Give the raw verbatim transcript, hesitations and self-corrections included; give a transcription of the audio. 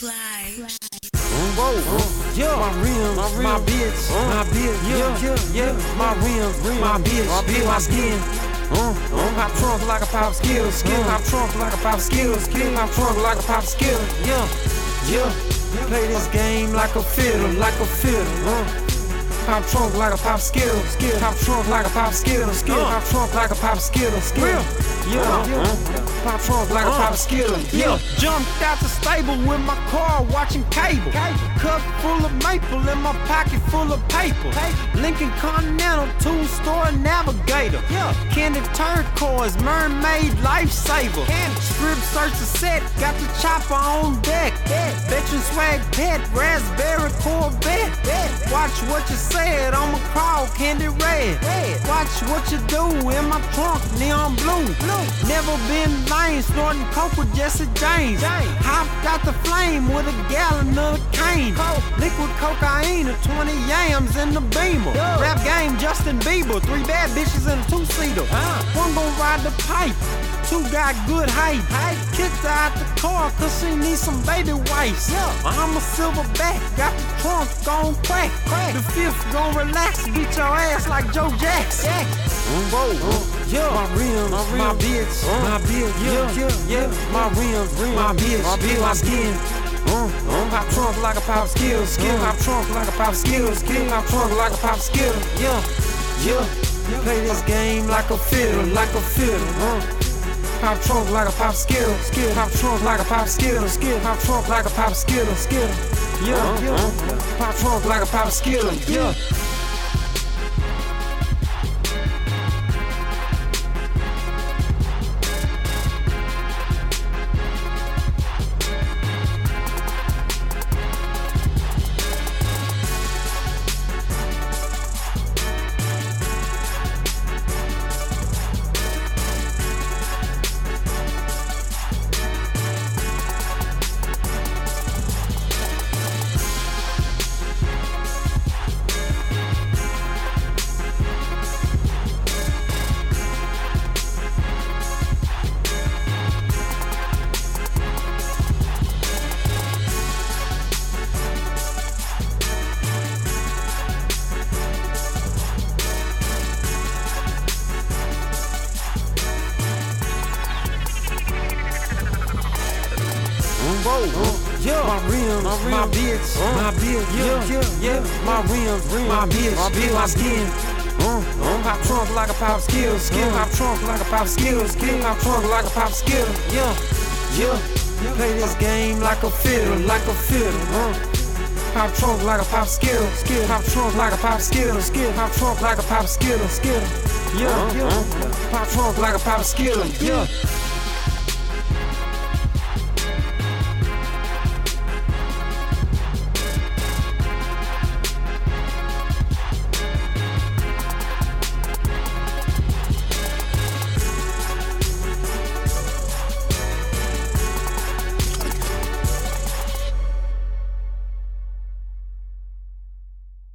Fly. Whoa, uh, yeah, my rims, my, rims, my bitch, uh, my bitch, yeah, yeah, yeah, my rims, rims my bitch, my, bitch, my skin. Uh, uh, pop trunk like a pop skill, skill, uh, pop trunk like a pop skill, skill, pop trunk like a pop skill, yeah, yeah. Play this game like a fiddle, like a fiddle, uh. Pop trunk like a pop skill, skill, pop trunk like a pop skill, skill, uh. Pop trunk like a pop skill, skill, yeah, uh, yeah. Uh. Pop trunk like uh. a pop skill, yeah. Jumped out the stable with my car watching cable. cable. Cup full of maple in my pocket full of paper. paper. Lincoln Continental, two-store Navigator. Yeah. Candy turquoise, mermaid lifesaver. Candy. Strip search the set, got the chopper on deck. Yeah. Veteran swag pet, raspberry Corvette. Yeah. Watch what you said, I'ma crawl candy red. red. Watch what you do in my trunk, neon blue. blue. Never been lame, snorting coke with Jesse James. James. Hopped out the flame with a gallon of cane. Coke. Liquid cocaine and twenty yams in the Beamer. Yo. Rap game, Justin Bieber. Three bad bitches in a two-seater. Uh. One gon' ride the pipe. Two got good height. height. Kicked her out the car cause she needs some baby wipes. Yeah. I'm a silverback, got the trunk gon' crack. crack. The fifth gon' relax, beat your ass like Joe Jackson. Yeah. Whoa, uh, yeah, my rims, my, rims, my bitch, uh, my bitch, yeah, yeah, yeah, my rims, rims my bitch, my bitch, my skin. Uh, uh, pop trunk like a pop skill, skill, uh, pop trunk like a pop skill, skill, pop trunk like a pop skill, yeah, yeah. Play this game like a fiddle, like a fiddle, uh. Pop trunk like a pop skill, skill, pop trunk like a pop skill, skill, pop trunk like a pop skill, skill, yeah, yeah. Pop trunk like a pop skill, yeah. Whoa, uh, yeah, my rims, my, rims, my bitch, uh, my bitch, yeah, yeah, yeah, my rims, rims my bitch, my bitch, my skin. Uh, uh, pop trunk like a pop skill, skill, uh, pop trunk like a pop skill, skill, pop trunk like a pop skill, yeah, yeah. Play this game like a fiddle, like a fiddle, uh. Pop trunk like a pop skill, skill, pop trunk like a pop skill, skill, pop trunk like a pop skill, skill, yeah, yeah. Pop trunk like a pop skill, yeah.